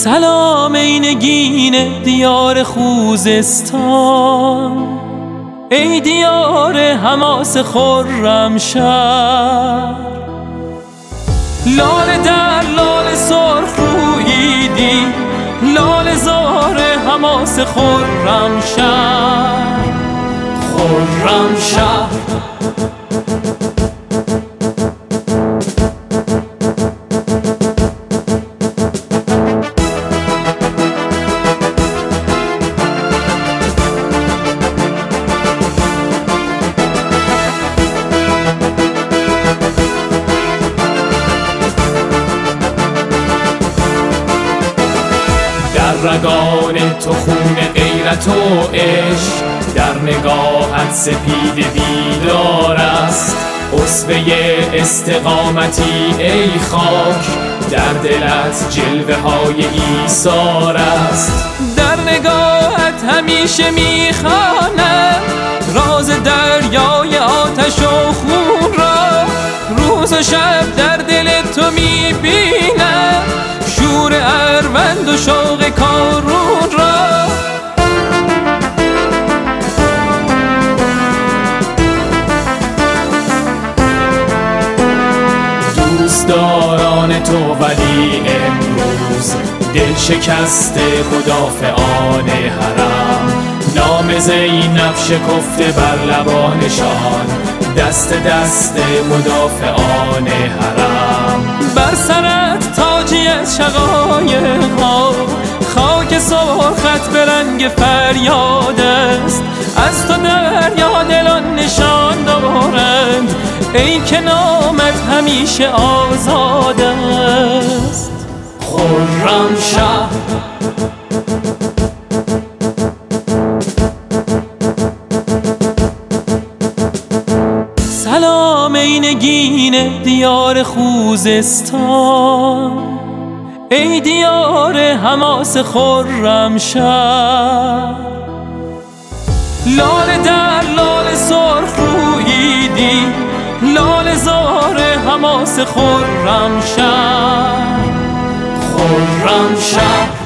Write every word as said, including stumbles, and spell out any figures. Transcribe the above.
سلام ای نگین دیار خوزستان، ای دیار حماس خرمشهر. لاله در لاله سرخ روییدی، لاله زار حماس خرمشهر. خرمشهر رگان تو خون غیرت و عشق، در نگاهت سپید بیدار است. اسوه استقامتی ای خاک، در دلت جلوه های ایثار است. در نگاهت همیشه میخوانم راز دریای آتش و خون را، روز و شب در دل تو میبینم شور اروند و شوق کارون را. دوستداران تو ولی امروز دل شکسته مدافعان حرم، نام زینب شکفته بر لبانشان، دست دست مدافعان حرم. بر سرت تاجی از شقایق‌ها، خاک سرخت به رنگ فریاد است. از تو دریا دلان نشان دارند، ای که نامت همیشه آزاد است. خرمشهر سلام ای نگین دیار خوزستان، ای دیار حماس خرمشهر. لاله در لاله سرخ روییدی، لاله زار حماس خرمشهر. خرمشهر